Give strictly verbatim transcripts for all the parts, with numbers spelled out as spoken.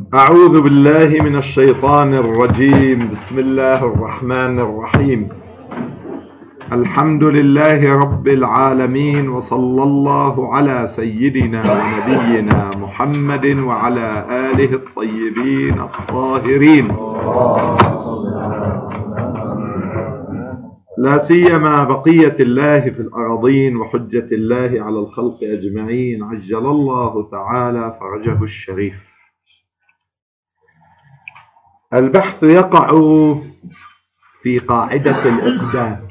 أعوذ بالله من الشيطان الرجيم. بسم الله الرحمن الرحيم. الحمد لله رب العالمين، وصلى الله على سيدنا ونبينا محمد وعلى آله الطيبين الطاهرين، لا سيما بقية الله في الأراضين وحجة الله على الخلق أجمعين، عجل الله تعالى فرجه الشريف. البحث يقع في قاعدة الإقدام،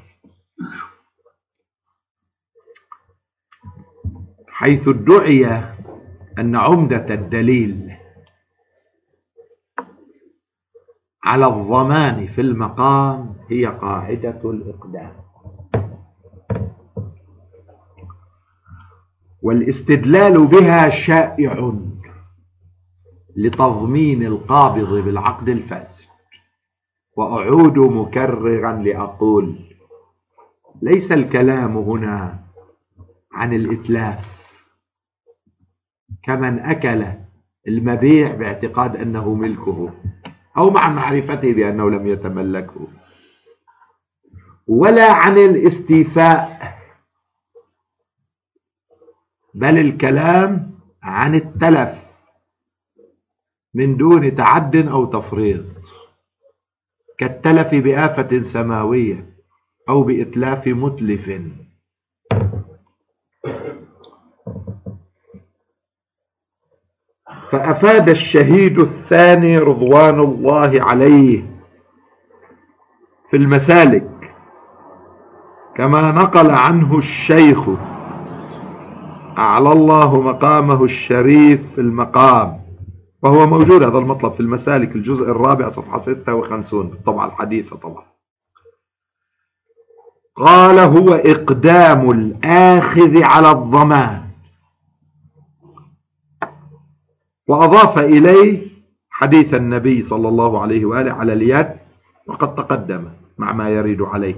حيث ادعي أن عمدة الدليل على الضمان في المقام هي قاعدة الإقدام، والاستدلال بها شائع لتضمين القابض بالعقد الفاسد. وأعود مكررا لأقول: ليس الكلام هنا عن الإتلاف كمن أكل المبيع باعتقاد أنه ملكه أو مع معرفته بأنه لم يتملكه، ولا عن الاستيفاء، بل الكلام عن التلف من دون تعد أو تفريط، كالتلف بآفة سماوية أو بإتلاف متلف. فأفاد الشهيد الثاني رضوان الله عليه في المسالك، كما نقل عنه الشيخ أعلى الله مقامه الشريف في المقام، وهو موجود هذا المطلب في المسالك الجزء الرابع صفحة ستة وخمسين الطبعة الحديثة طبعا. قال: هو إقدام الآخذ على الضمان. وأضاف إليه حديث النبي صلى الله عليه وآله على اليد، وقد تقدم مع ما يريد عليه.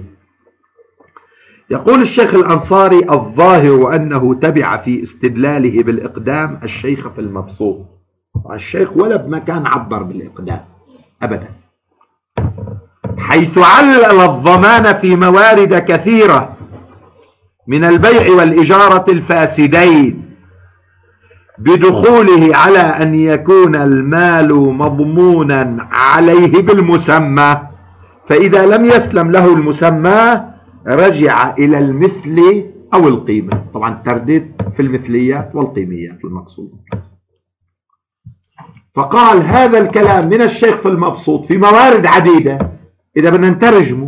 يقول الشيخ الأنصاري: الظاهر أنه تبع في استدلاله بالإقدام الشيخ في المبسوط. الشيخ ولا بمكان عبر بالإقدام أبدا، حيث علل الضمان في موارد كثيرة من البيع والإجارة الفاسدين بدخوله على أن يكون المال مضمونا عليه بالمسمى، فإذا لم يسلم له المسمى رجع إلى المثل أو القيمة. طبعا تردد في المثليات والقيميات المقصود. فقال: هذا الكلام من الشيخ في المبسوط في موارد عديدة، إذا بدنا نترجمه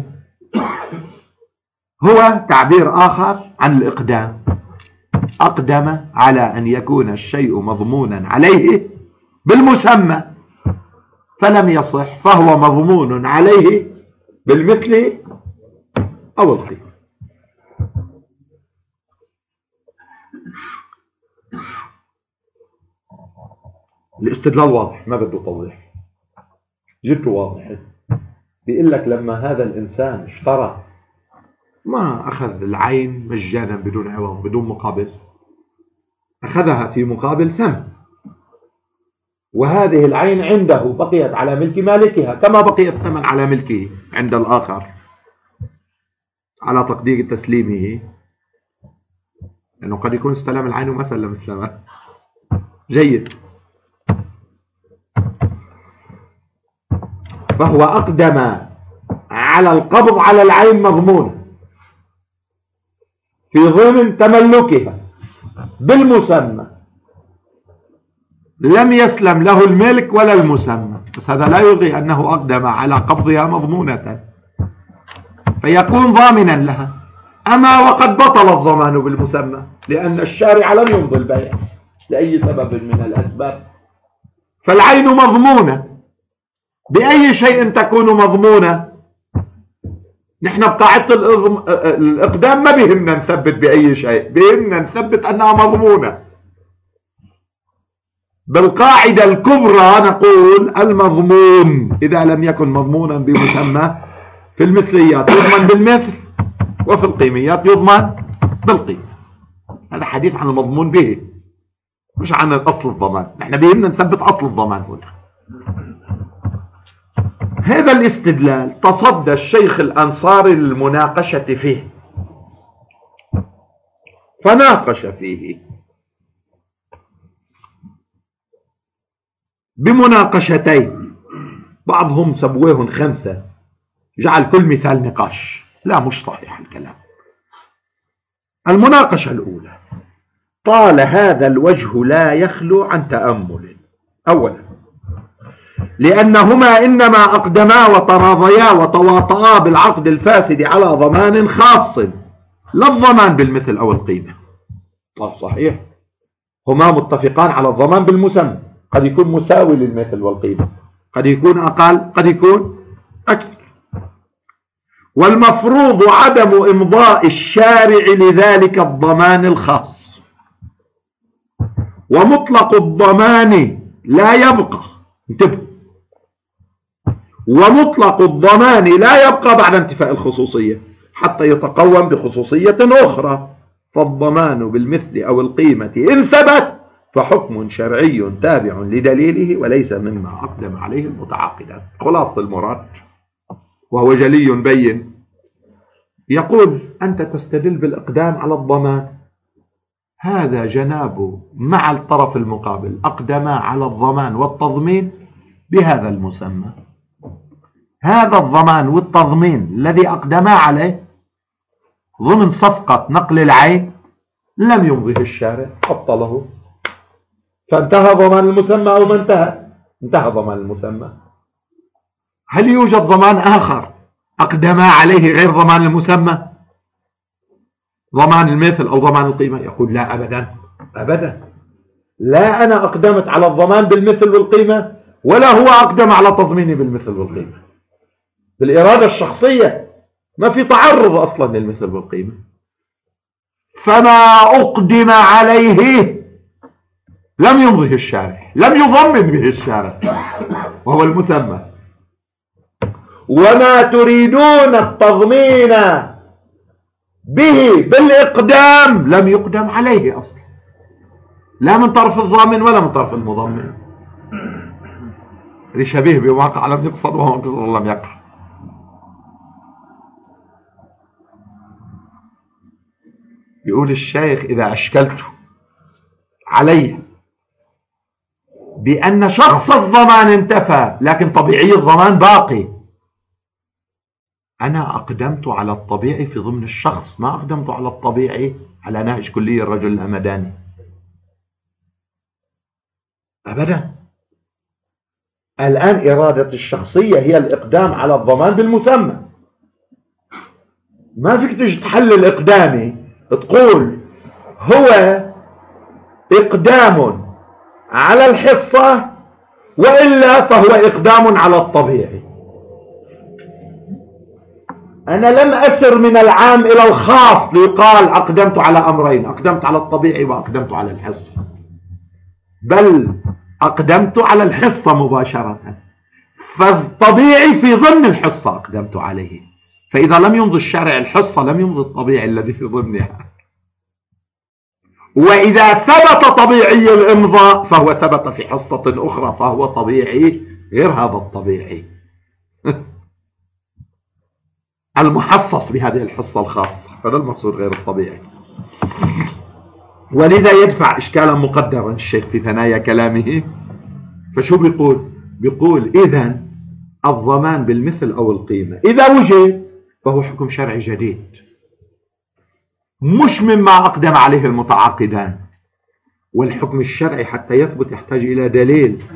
هو تعبير آخر عن الإقدام. أقدم على أن يكون الشيء مضمونا عليه بالمسمى فلم يصح، فهو مضمون عليه بالمثل أو القيمة. الاستدلال واضح، ما بده توضيح، جد واضح. بيقول لك لما هذا الإنسان اشترى، ما أخذ العين مجانا بدون عوض بدون مقابل، أخذها في مقابل ثمن، وهذه العين عنده بقيت على ملك مالكها كما بقي الثمن على ملكه عند الآخر على تقدير تسليمه، لأنه قد يكون استلم العين وما سلم الثمن. جيد. فهو أقدم على القبض على العين مضمون في ضمن تملكها بالمسمى، لم يسلم له الملك ولا المسمى، بس هذا لا يلغي أنه أقدم على قبضها مضمونة، فيكون ضامنا لها. أما وقد بطل الضمان بالمسمى، لأن الشارع لم يمضي البيع لأي سبب من الأسباب، فالعين مضمونة. بأي شيء تكون مضمونة؟ نحن بقاعدة الإقدام ما بيهمنا نثبت بأي شيء، بيهمنا نثبت أنها مضمونة. بالقاعدة الكبرى نقول المضمون إذا لم يكن مضمونا بمسمى في المثليات يضمن بالمثل، وفي القيميات يضمن بالقيمة. هذا حديث عن المضمون به، مش عن أصل الضمان. نحن بيهمنا نثبت أصل الضمان هنا. هذا الاستدلال تصدى الشيخ الأنصاري للمناقشة فيه، فناقش فيه بمناقشتين، بعضهم سبويهن خمسة، جعل كل مثال نقاش. لا، مش صحيح الكلام. المناقشة الأولى قال هذا الوجه لا يخلو عن تأمل. أولا، لأنهما إنما أقدما وتراضيا وتواطئا بالعقد الفاسد على ضمان خاص، لا الضمان بالمثل أو القيمة. طب صحيح، هما متفقان على الضمان بالمسمى، قد يكون مساوي للمثل والقيمة، قد يكون أقل، قد يكون أكثر. والمفروض عدم إمضاء الشارع لذلك الضمان الخاص، ومطلق الضمان لا يبقى، انتبهوا، ومطلق الضمان لا يبقى بعد انتفاء الخصوصية حتى يتقوم بخصوصية أخرى. فالضمان بالمثل أو القيمة إن ثبت فحكم شرعي تابع لدليله وليس مما أقدم عليه المتعاقدان. خلاصة المراد، وهو جلي بين. يقول أنت تستدل بالإقدام على الضمان، هذا جنابه مع الطرف المقابل أقدم على الضمان والتضمين بهذا المسمى. هذا الضمان والتضمين الذي أقدم عليه ضمن صفقة نقل العين لم يمضيه الشارع، أبطله، فانتهى ضمان المسمى أو ما انتهى؟ انتهى ضمان المسمى. هل يوجد ضمان آخر أقدم عليه غير ضمان المسمى، ضمان المثل أو ضمان القيمة؟ يقول لا، أبدا أبدا، لا أنا أقدمت على الضمان بالمثل والقيمة ولا هو أقدم على تضميني بالمثل والقيمة. بالإرادة الشخصية ما في تعرض أصلا للمثل والقيمة. فما أقدم عليه لم يمضه الشارع، لم يضمن به الشارع، وهو المسمى. وما تريدون التضمين به بالإقدام لم يقدم عليه أصلا، لا من طرف الضامن ولا من طرف المضمن. لشبيه بواقع لم يقصد وهو قصد لم يقع. يقول الشيخ إذا أشكلت عليه بأن شخص الضمان انتفى لكن طبيعي الضمان باقي، أنا أقدمت على الطبيعي في ضمن الشخص، ما أقدمت على الطبيعي على نهج كلي الرجل الأمداني أبدا. الآن إرادة الشخصية هي الإقدام على الضمان بالمسمى. ما فيك تجي تحلل إقدامي تقول هو إقدام على الحصة وإلا فهو إقدام على الطبيعي. أنا لم أسر من العام إلى الخاص ليقال أقدمت على أمرين، أقدمت على الطبيعي وأقدمت على الحصة، بل أقدمت على الحصة مباشرة، فالطبيعي في ضمن الحصة أقدمت عليه. فإذا لم يمضي الشارع الحصة لم يمضي الطبيعي الذي في ضمنها. وإذا ثبت طبيعي الإمضاء فهو ثبت في حصة أخرى، فهو طبيعي غير هذا الطبيعي المحصص بهذه الحصة الخاصة، فده المقصود غير الطبيعي. ولذا يدفع إشكالا مقدرا الشيخ في ثنايا كلامه. فشو بيقول؟ بيقول إذا الضمان بالمثل أو القيمة إذا وجد فهو حكم شرعي جديد، مش مما أقدم عليه المتعاقدان. والحكم الشرعي حتى يثبت يحتاج إلى دليل،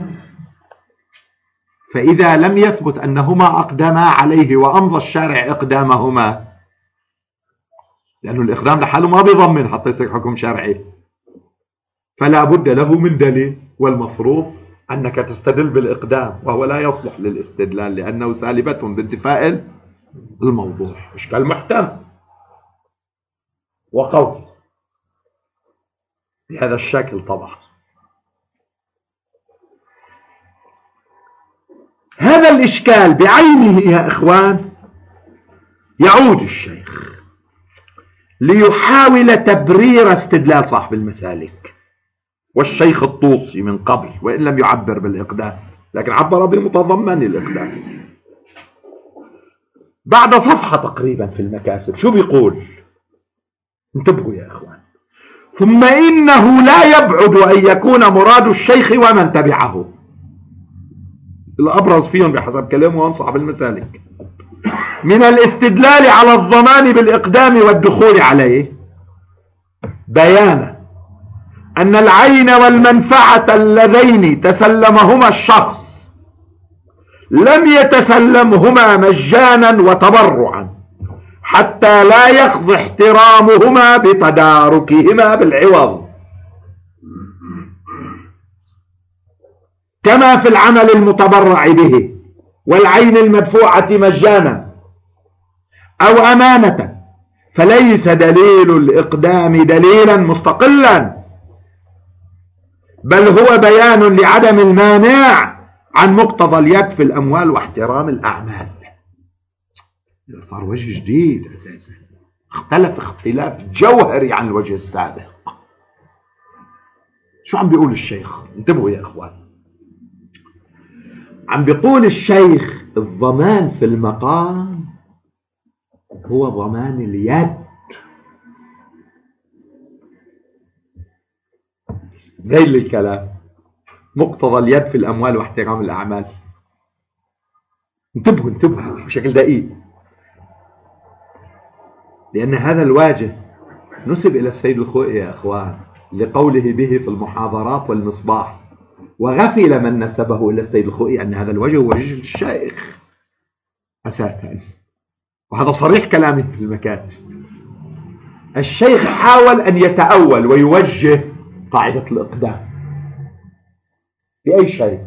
فإذا لم يثبت أنهما أقدما عليه وأمضى الشارع إقدامهما، لأنه الإقدام لحاله ما بيضمن حتى يصير حكم شرعي، فلا بد له من دليل. والمفروض أنك تستدل بالإقدام، وهو لا يصلح للاستدلال لأنه سالبة بانتفاء الموضوع. إشكال محتمل وقوي بهذا الشكل. طبعا هذا الإشكال بعينه يا إخوان يعود الشيخ ليحاول تبرير استدلال صاحب المسالك والشيخ الطوسي من قبل، وإن لم يعبر بالإقدام. لكن عبر بمتضمن الإقدام. بعد صفحة تقريبا في المكاسب شو بيقول؟ انتبهوا يا اخوان. ثم إنه لا يبعد أن يكون مراد الشيخ ومن تبعه، الأبرز فيهم بحسب كلامه وانصح بالمسالك، من الاستدلال على الضمان بالإقدام والدخول عليه بيانا أن العين والمنفعة اللذين تسلمهما الشخص لم يتسلمهما مجانا وتبرعا حتى لا يقضي احترامهما بتداركهما بالعوض، كما في العمل المتبرع به والعين المدفوعة مجانا أو أمانة، فليس دليل الإقدام دليلا مستقلا، بل هو بيان لعدم المانع عن مقتضى اليد في الأموال واحترام الأعمال. صار وجه جديد أساسا، اختلف اختلاف جوهري عن الوجه السابق. شو عم بيقول الشيخ؟ انتبهوا يا اخوان. عم بيقول الشيخ الضمان في المقام هو ضمان اليد. ذيل الكلام مقتضى اليد في الأموال واحترام الأعمال. انتبهوا انتبهوا بشكل دقيق، لأن هذا الواجه نسب إلى السيد الخوئي يا أخوان لقوله به في المحاضرات والمصباح، وغفل من نسبه إلى السيد الخوئي أن هذا الوجه هو وجه الشيخ أساسا، وهذا صريح كلامه في المكاتب. الشيخ حاول أن يتأول ويوجه قاعدة الإقدام بأي شيء،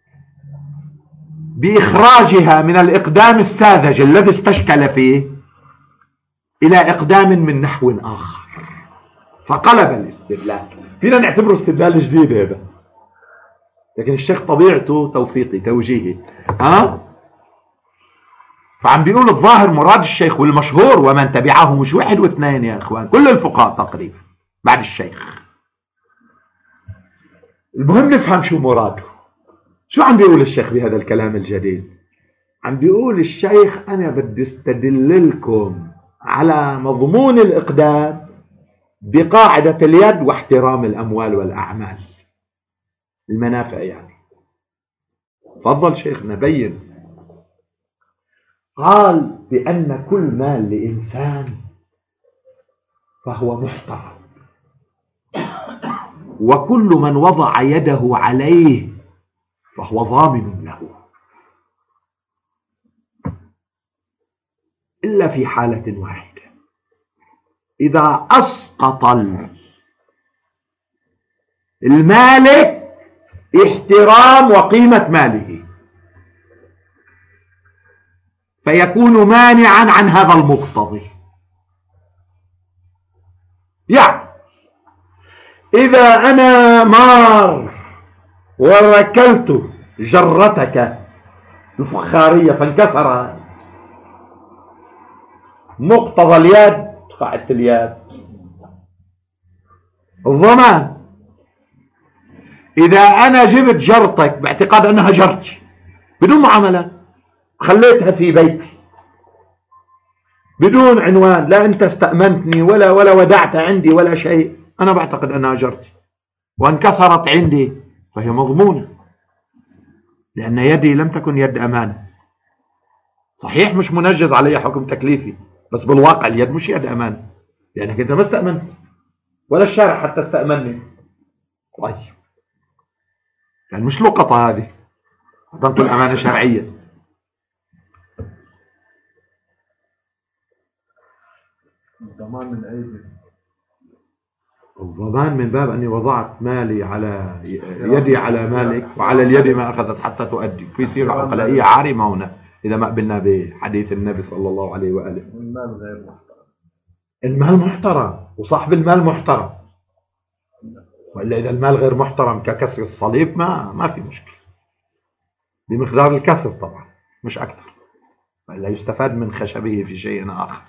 بإخراجها من الإقدام الساذج الذي استشكل فيه إلى إقدام من نحو آخر، فقلب الاستدلال. فينا نعتبره استدلال جديد هذا، لكن الشيخ طبيعته توفيقي توجيهي. ها؟ فعم بيقول الظاهر مراد الشيخ والمشهور ومن تبعه مش واحد واثنين يا اخوان، كل الفقهاء تقريبا بعد الشيخ. المهم نفهم شو مراده. شو عم بيقول الشيخ بهذا الكلام الجديد؟ عم بيقول الشيخ أنا بدي استدل لكم على مضمون الإقدام بقاعدة اليد واحترام الأموال والأعمال، المنافع يعني. تفضل شيخنا بين. قال بأن كل مال لإنسان فهو محترم، وكل من وضع يده عليه فهو ضامن له، إلا في حالة واحدة، إذا أسقط المالك احترام وقيمة ماله فيكون مانعا عن هذا المقتضي. يعني إذا أنا مار وركلت جرتك الفخارية فانكسرت، مقتضى اليد قاعدة اليد الضمان. إذا أنا جبت جرتك باعتقاد أنها جرتي بدون معاملات، خليتها في بيتي بدون عنوان، لا أنت استأمنتني ولا ولا ودعت عندي ولا شيء، أنا بعتقد أنها جرتي وانكسرت عندي فهي مضمونة، لأن يدي لم تكن يد أمانة. صحيح مش منجز علي حكم تكليفي، بس بالواقع اليد مش يد أمانة، لأنك أنت ما استأمنت ولا الشارع حتى استأمني. طيب يعني مش لقطة هذه، تنقل أمانة شرعية. الضمان من أيدي، الضمان من باب أني وضعت مالي على يدي على مالك، وعلى اليد ما أخذت حتى تؤدي. في سيرة عقلائية عارمة هنا إذا ما قبلنا بحديث النبي صلى الله عليه وآله. المال غير محترم، المال محترم وصاحب المال محترم، وإلا إذا المال غير محترم ككسر الصليب ما ما في مشكلة، بمقدار الكسر طبعا مش أكثر، وإلا يستفاد من خشبه في شيء آخر.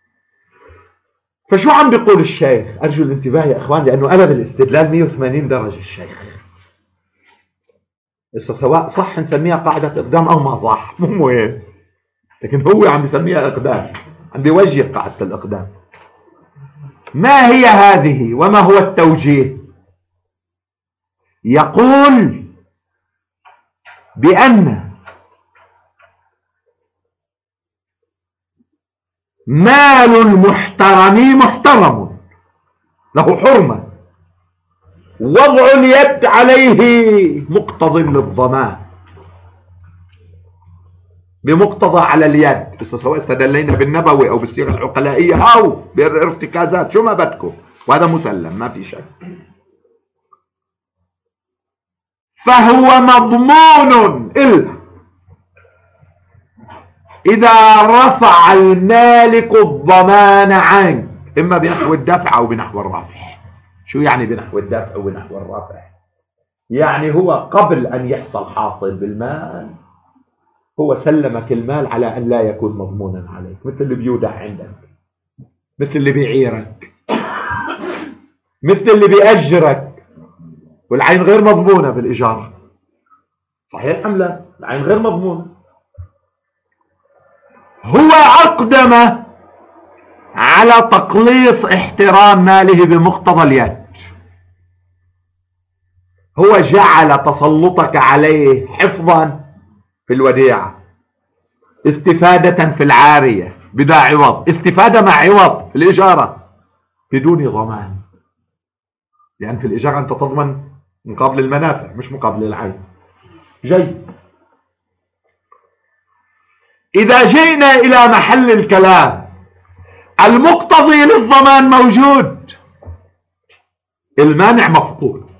فشو عم بيقول الشيخ؟ أرجو الانتباه يا أخوان، لأنه قلب الاستدلال مئة وثمانين درجة الشيخ. سواء صح نسميها قاعدة إقدام أو ما صح مو مهم، لكن هو عم بيسميها إقدام، عم بيوجه قاعدة الإقدام. ما هي هذه وما هو التوجيه؟ يقول بأن مال المحترم محترم له حرمة، وضع اليد عليه مقتض للضمان، بمقتضى على اليد، سواء استدلينا بالنبوي او بالصيغه العقلائيه او بالارتكازات شو ما بدكم، وهذا مسلم ما في شك. فهو مضمون إلا إذا رفع المالك الضمان عنك، إما بنحو الدفع أو بنحو الرفع. شو يعني بنحو الدفع وبنحو الرفع؟ يعني هو قبل أن يحصل حاصل بالمال هو سلمك المال على أن لا يكون مضمونا عليك، مثل اللي بيودع عندك، مثل اللي بيعيرك، مثل اللي بيأجرك، والعين غير مضمونة بالإجارة، صحيح أم لا؟ العين غير مضمونة. هو أقدم على تقليص احترام ماله بمقتضى اليد، هو جعل تسلطك عليه حفظا في الوديعة، استفادة في العارية بلا عوض، استفادة مع عوض في الإجارة بدون ضمان، لأن في الإجارة أنت تضمن مقابل المنافع مش مقابل العين. جيد، إذا جئنا إلى محل الكلام، المقتضي للضمان موجود، المانع مفقود.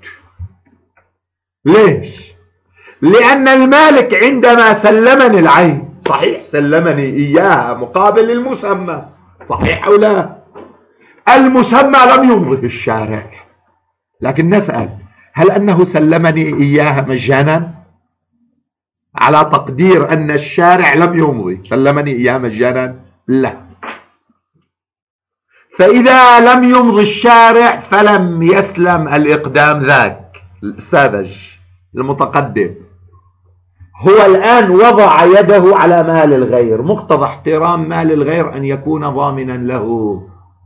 ليش؟ لأن المالك عندما سلمني العين، صحيح سلمني إياها مقابل المسمى، صحيح أو لا؟ المسمى لم يمضه الشارع، لكن نسأل هل أنه سلمني إياها مجانا؟ على تقدير أن الشارع لم يمضي سلمني إياها مجانا؟ لا. فإذا لم يمضي الشارع فلم يسلم الإقدام ذاك الساذج المتقدم، هو الآن وضع يده على مال الغير، مقتضى احترام مال الغير أن يكون ضامنا له،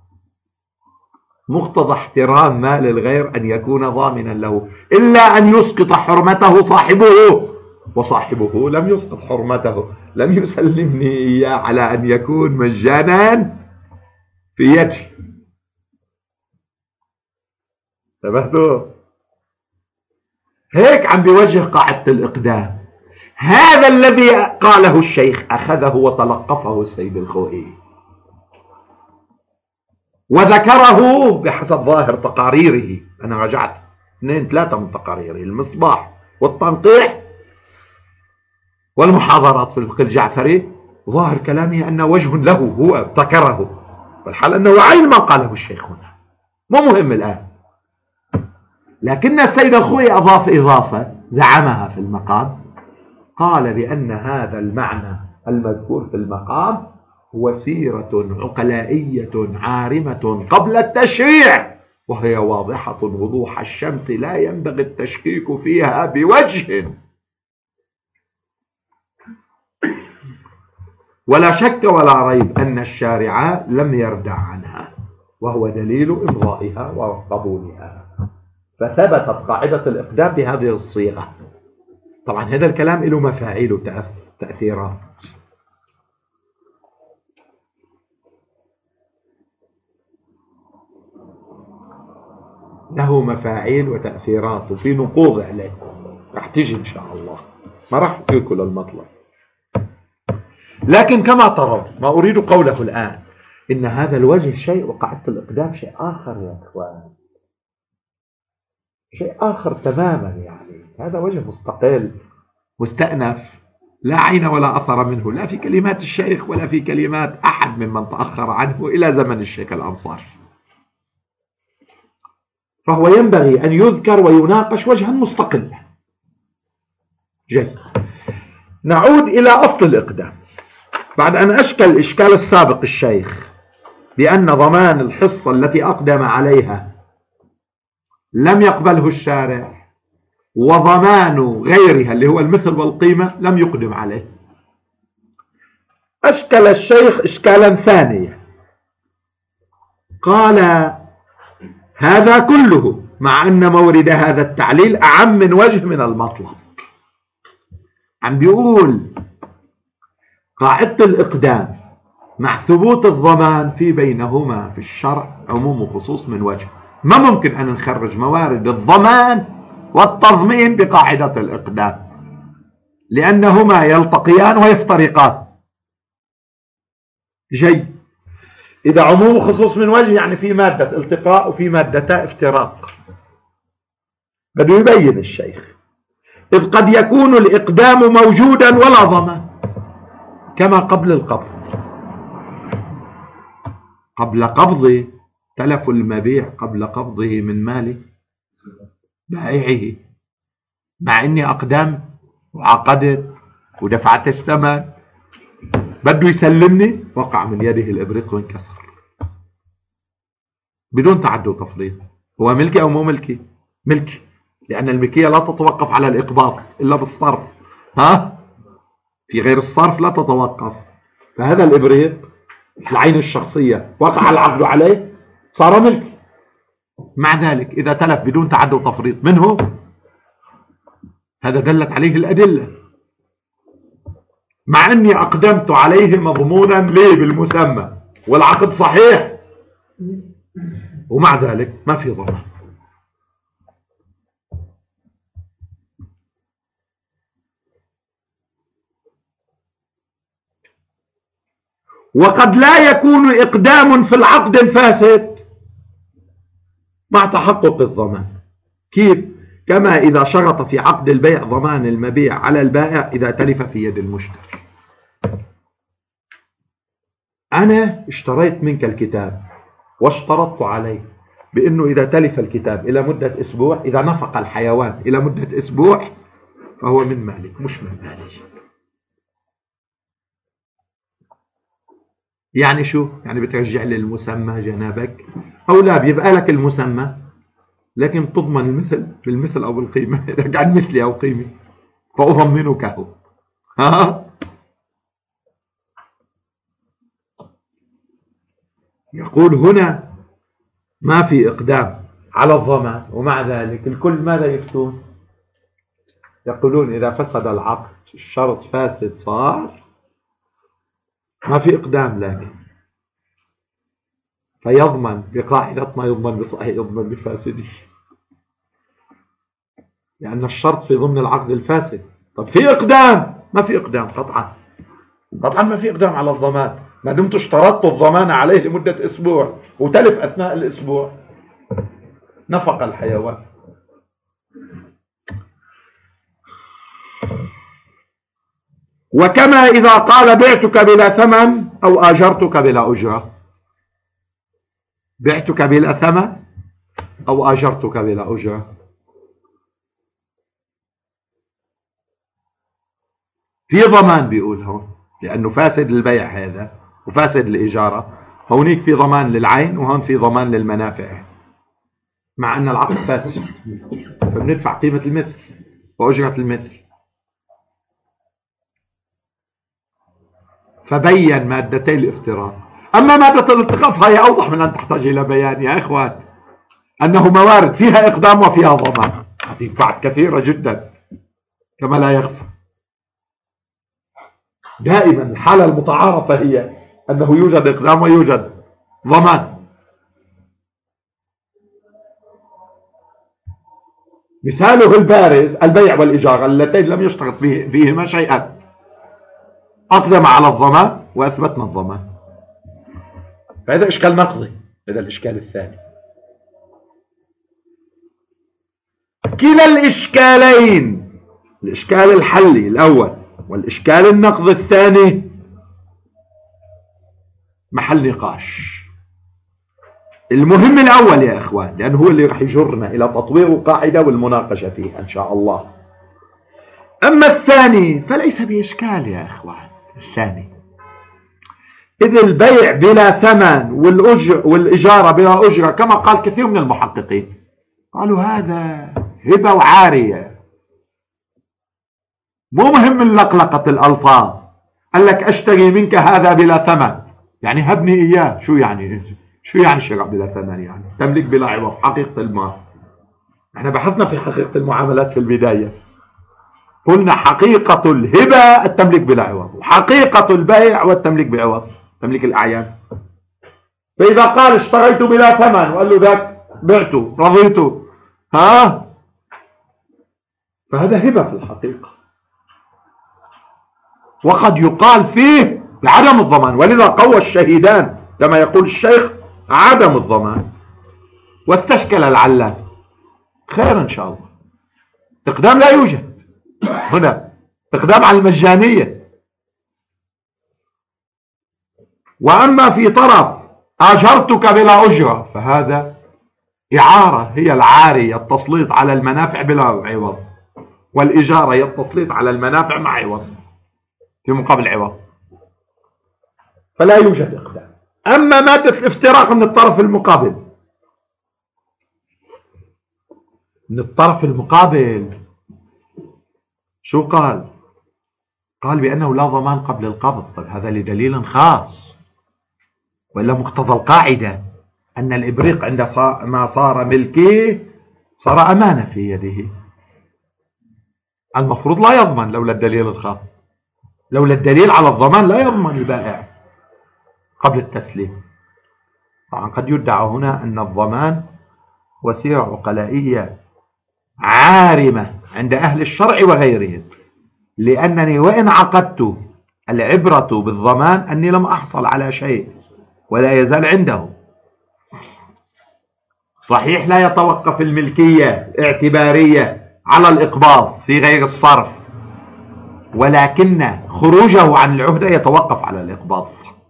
مقتضى احترام مال الغير أن يكون ضامنا له، إلا أن يسقط حرمته صاحبه، وصاحبه لم يسقط حرمته، لم يسلمني إياه على أن يكون مجانا في يدي. انتبهتوا؟ هيك عم بيوجه قاعدة الإقدام. هذا الذي قاله الشيخ أخذه وتلقفه السيد الخوئي وذكره بحسب ظاهر تقاريره. أنا رجعت اثنين ثلاثة من تقاريره، المصباح والتنقيح والمحاضرات في الفقه الجعفري، ظاهر كلامه أنه وجه له هو ابتكره، والحال أنه عين ما قاله الشيخ هنا، مو مهم الآن. لكن السيد الخوئي أضاف إضافة زعمها في المقام، قال بأن هذا المعنى المذكور في المقام هو سيرة عقلائية عارمة قبل التشريع، وهي واضحة وضوح الشمس لا ينبغي التشكيك فيها بوجه، ولا شك ولا ريب أن الشارع لم يردع عنها، وهو دليل إمضائها وقبولها. فثبتت قاعدة الإقدام بهذه الصيغة. طبعا هذا الكلام له مفاعيل وتأثيرات. له مفاعيل وتأثيرات وفي نقوض عليه، رح تيجي إن شاء الله، ما رح تأكل المطلب. لكن كما ترون ما أريد قوله الآن إن هذا الوجه شيء وقاعدة الإقدام شيء آخر يا إخوان، شيء آخر تماما. يعني هذا وجه مستقل مستأنف لا عين ولا أثر منه، لا في كلمات الشيخ ولا في كلمات أحد ممن تأخر عنه إلى زمن الشيخ الأنصار، فهو ينبغي أن يذكر ويناقش وجها مستقلا. جيد، نعود إلى أصل الإقدام. بعد أن أشكل الإشكال السابق الشيخ بأن ضمان الحصة التي أقدم عليها لم يقبله الشارع، وضمان غيرها اللي هو المثل والقيمة لم يقدم عليه. أشكل الشيخ إشكالا ثانيا، قال هذا كله مع أن مورد هذا التعليل أعم من وجه من المطلب. عم بيقول قاعدة الإقدام مع ثبوت الضمان في بينهما في الشرع عموم وخصوص من وجه، ما ممكن أن نخرج موارد الضمان والتضمين بقاعدة الإقدام لأنهما يلتقيان ويفترقان. جيد، إذا عموم وخصوص من وجه يعني في مادة التقاء وفي مادة افتراق. بده يبين الشيخ إذ قد يكون الإقدام موجودا ولا ضمان كما قبل القبض. قبل قبضه تلف المبيع قبل قبضه من مال بائعه، مع اني اقدم وعقدت ودفعت الثمن، بده يسلمني وقع من يده الابريق وانكسر بدون تعدي وتفريط. هو ملكي او مو ملكي؟ ملكي، لان الملكيه لا تتوقف على الاقباض الا بالصرف. ها، في غير الصرف لا تتوقف. فهذا الابريق العين الشخصيه وقع العقد عليه صار ملكي. مع ذلك إذا تلف بدون تعدي وتفريط منه، هذا دلت عليه الأدلة، مع أني أقدمت عليه مضمونا لي بالمسمى والعقد صحيح، ومع ذلك ما في ضمان. وقد لا يكون إقدام في العقد الفاسد مع تحقق الضمان. كيف؟ كما إذا شرط في عقد البيع ضمان المبيع على البائع إذا تلف في يد المشتري. أنا اشتريت منك الكتاب واشترطت عليه بأنه إذا تلف الكتاب إلى مدة أسبوع، إذا نفق الحيوان إلى مدة أسبوع فهو من مالك مش من مالي. يعني شو؟ يعني بترجع لي المسمى جنابك أو لا؟ بيبقى لك المسمى لكن تضمن المثل بالمثل أو بالقيمة. إذا كان مثلي أو قيمة فأضمنك هو. ها؟ يقول هنا ما في إقدام على الضمان، ومع ذلك الكل ماذا يفتون؟ يقولون إذا فسد العقد الشرط فاسد صار ما في إقدام، لكن فيضمن بقاعدة ما يضمن بصحيح يضمن بفاسده، لأن الشرط في ضمن العقد الفاسد. طب في إقدام؟ ما في إقدام قطعا، قطعا ما في إقدام على الضمان ما دمت اشترطت الضمان عليه لمدة أسبوع وتلف أثناء الأسبوع نفق الحيوان. وكما إذا قال بعتك بلا ثمن أو آجرتك بلا أجرة. بعتك بلا ثمن أو آجرتك بلا أجرة، في ضمان بيقول هون، لأنه فاسد البيع هذا وفاسد الإجارة. هونيك في ضمان للعين وهون في ضمان للمنافع، مع أن العقد فاسد فبندفع قيمة المثل وأجرة المثل. فبين مادتي الافتراق. أما مادة الالتقاط فهي أوضح من أن تحتاج إلى بيان يا إخوان، أنه موارد فيها إقدام وفيها ضمان، هذه بعد كثيرة جدا كما لا يخفى. دائما الحالة المتعارفة هي أنه يوجد إقدام ويوجد ضمان. مثاله البارز البيع والإجارة اللتين لم يشترط فيهما شيئا، أقدم على الضمان وأثبتنا الضمان، فهذا إشكال نقضي. هذا الإشكال الثاني. كلا الإشكالين، الإشكال الحلي الأول والإشكال النقضي الثاني، محل نقاش. المهم الأول يا إخوان، لأنه هو اللي رح يجرنا إلى تطوير القاعدة والمناقشة فيها إن شاء الله. أما الثاني فليس بإشكال يا إخوان. الثاني إذ البيع بلا ثمن والأجر والإجارة بلا أجرة كما قال كثير من المحققين، قالوا هذا هبة وعارية مو مهم اللقلقة الألفاظ. قال لك أشتري منك هذا بلا ثمن، يعني هبني إياه. شو يعني شو يعني شراء بلا ثمن؟ يعني تملك بلا عوض. حقيقة المال، احنا بحثنا في حقيقة المعاملات في البداية، قلنا حقيقة الهبة التملك بلا عوض، وحقيقة البيع والتملك بعوض، تملك الأعيان. فإذا قال اشتريت بلا ثمن وقال له ذاك بعته رضيته، ها، فهذا هبة في الحقيقة، وقد يقال فيه بعدم الضمان. ولذا قوى الشهيدان كما يقول الشيخ عدم الضمان. واستشكل العلام، خير إن شاء الله. إقدام لا يوجد هنا، إقدام على المجانية. وأما في طرف أجرتك بلا أجرة فهذا إعارة، هي العارية التسليط على المنافع بلا عوض، والإجارة هي التسليط على المنافع مع عوض في مقابل عوض، فلا يوجد إقدام. أما مادة الافتراق من الطرف المقابل، من الطرف المقابل شو قال؟ قال بأنه لا ضمان قبل القبض. طيب هذا لدليل خاص، وإلا مقتضى القاعدة أن الإبريق عند ما صار ملكه صار أمانة في يده، المفروض لا يضمن لولا الدليل الخاص. لولا الدليل على الضمان لا يضمن البائع قبل التسليم. طبعا قد يدعى هنا أن الضمان وسيلة عقلائية عارمة عند أهل الشرع وغيرهم، لأنني وإن عقدت العبرة بالضمان أني لم أحصل على شيء ولا يزال عنده. صحيح لا يتوقف الملكية الاعتبارية على الإقباض في غير الصرف، ولكن خروجه عن العهدة يتوقف على الإقباض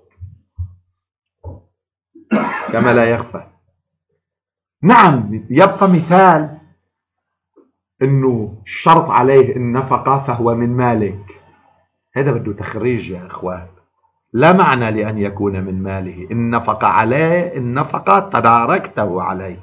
كما لا يخفى. نعم، يبقى مثال انه الشرط عليه النفقة فهو من مالك، هذا بده تخريج يا اخوان. لا معنى لأن يكون من ماله. النفقة عليه، النفقة تداركته عليه،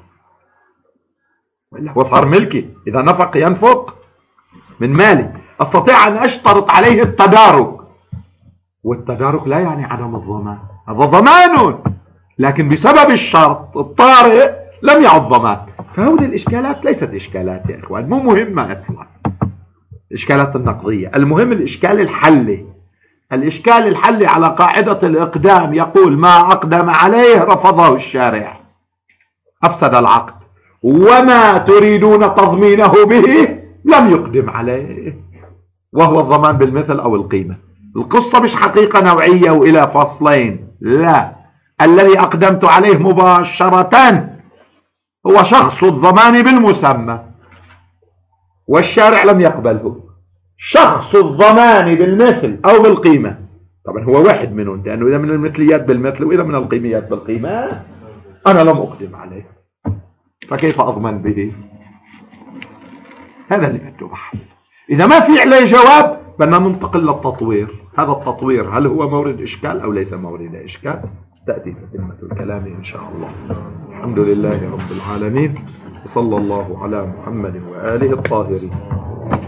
هو صار ملكي. إذا نفق ينفق من مالي، أستطيع أن أشترط عليه التدارك، والتدارك لا يعني عدم الضمان، هذا ضمان، لكن بسبب الشرط الطارئ لم يعد ضمان. فهذه الإشكالات ليست إشكالات يا إخوان، مو مهمة أصلا الإشكالات النقضية. المهم الإشكال الحلي. الإشكال الحلي على قاعدة الإقدام يقول ما أقدم عليه رفضه الشارع أفسد العقد، وما تريدون تضمينه به لم يقدم عليه، وهو الضمان بالمثل أو القيمة. القصة مش حقيقة نوعية وإلى فصلين، لا، الذي أقدمت عليه مباشرة هو شخص الضمان بالمسمى، والشارع لم يقبله. شخص الضمان بالمثل أو بالقيمة طبعا هو واحد منهم، لأنه إذا من المثليات بالمثل وإذا من القيميات بالقيمة أنا لم أقدم عليه، فكيف أضمن به؟ هذا اللي بده بحث. إذا ما في عليه جواب بدنا ننتقل للتطوير. هذا التطوير هل هو مورد إشكال أو ليس مورد إشكال؟ تأتي تتمة الكلام إن شاء الله. الحمد لله رب العالمين، وصلى الله على محمد وآله الطاهرين.